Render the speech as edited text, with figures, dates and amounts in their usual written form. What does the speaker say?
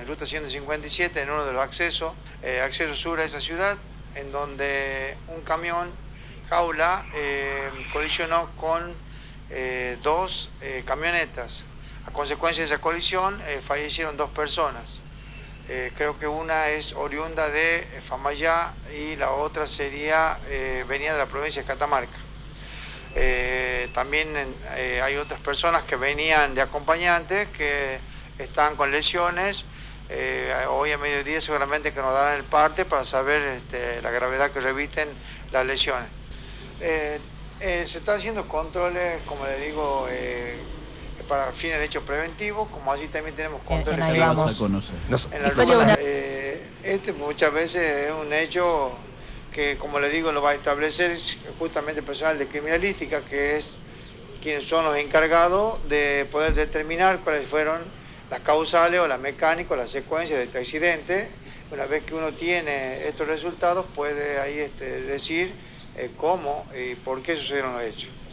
en ruta 157, en uno de los accesos sur a esa ciudad, en donde un camión jaula colisionó con dos camionetas. A consecuencia de esa colisión fallecieron 2 personas. Creo que una es oriunda de Famayá y la otra venía de la provincia de Catamarca. También hay otras personas que venían de acompañantes que están con lesiones. Hoy a mediodía seguramente que nos darán el parte para saber la gravedad que revisten las lesiones. Se están haciendo controles, como le digo, para fines de hecho preventivos, como así también tenemos controles fijos en la ruta. Muchas veces es un hecho que, como le digo, lo va a establecer justamente el personal de criminalística, que es quienes son los encargados de poder determinar cuáles fueron las causales o la mecánica o la secuencia de este accidente. Una vez que uno tiene estos resultados, puede ahí decir cómo y por qué sucedieron los hechos.